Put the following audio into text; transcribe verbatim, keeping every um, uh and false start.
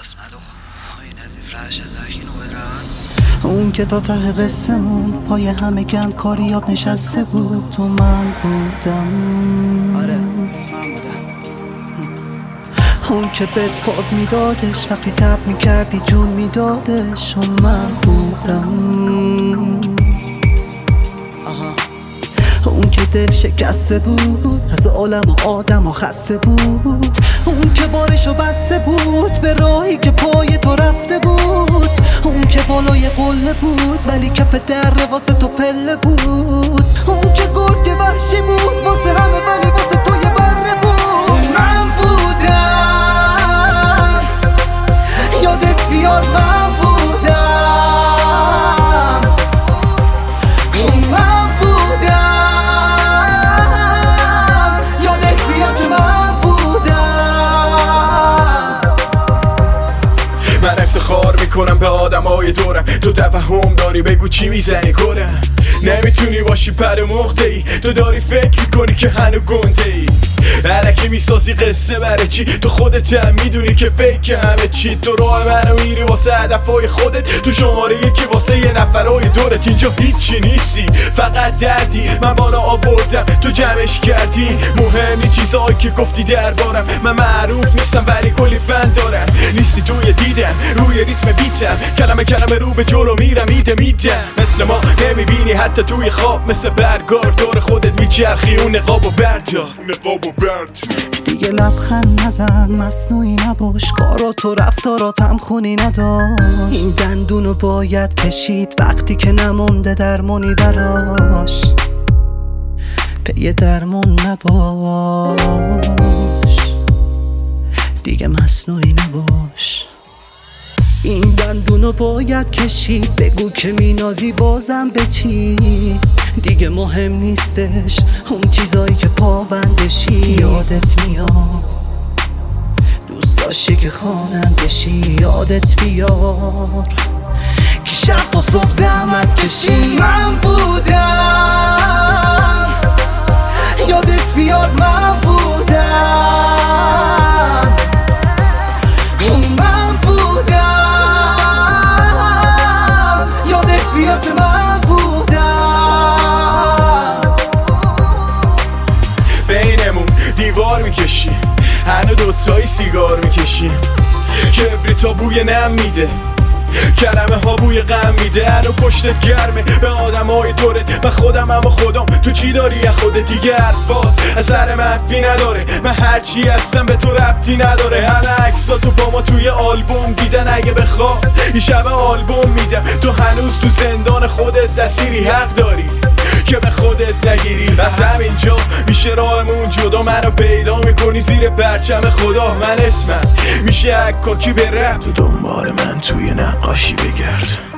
قسمت و آینه فرش ازش اینو بدرن اون که تا ته قصمون پای همه گند کاریات نشسته بود تو من بودم. آره من بودم. اون که بهت فاز میدادش وقتی تب میکردی جون میدادش و من بودم. اون که دل شکسته بود از عالم و آدم و خسته بود. اون که بارشو بسته بود به راهی که پای تو رفته بود. اون که بالای قله بود ولی کف در واسه تو پله بود. اون که گرگ وحشی بود واسه همه ولی واسه تو یه بره بود. من بودم یادت بیاد من بودم. من بودم یادت بیاد که من بودم. من افتخار میکنم به آدمای دورم، تو توهم داری بگو چی میزنی گرم. نمیتونی باشی پر مخته ای، تو داری فکر میکنی که هنو گنده ای. علکی میسازی قصه برای چی؟ تو خودت هم میدونی که فکر همه چی. تو راه منو میری واسه هدفای خودت، تو شماره یکی واسه یه نفرای دورت. اینجا هیچی نیستی فقط دردی، من بالا آوردم تو جمعش کردی. مهمی چیزایی که گفتی دربارم، من معروف نیستم ولی کلی فن دارم. نیستی توی دیدم روی ریتم بیتم، کلمه کلمه رو به جلو میرم ایده میدم. مثل ما نمیبینی حتی توی خواب، مثل برگار دور خودت میچرخی. اون نقابو بردار نقابو بردار. دیگه لبخند نزن مصنوعی نباش، کارات و رفتاراتم خونی نداشت. این دندونو باید کشید وقتی که نمونده درمونی براش. پی درمون نباش دیگه مصنوعی نباش. این دندونو باید کشید، بگو که مینازی بازم به چی. دیگه مهم نیستش اون چیزایی که پابندشی. یادت میاد دوست داشتی که خوانندشی. یادت بیار که شب تا صبح زحمت کشی. من بودم یادت بیاد من بودم. من بودم یادت بیاد که من بودم. بینمون دیوار میکشی، هنو دوتایی سیگار میکشیم. کبریتا بوی نم میده، کلمه ها بوی غم میده. هنو پشتت گرمه به آدم های دورت، من خودم اما خودم. تو چی داری از خودت؟ دیگه حرفات اثر منفی نداره. من هرچی هستم به تو ربطی نداره. همه عکساتو با ما توی آلبوم دیدن، اگه بخواد این شب آلبوم میدم. تو هنوز تو زندان خودت دستیری، حق داری که به خودت نگیری. از همینجا میشه راهمون جدا، منو پیدا میکنی زیر برچم خدا. من اسمم میشه عکاکی به رفت، تو دنبال من توی نقاشی بگرد.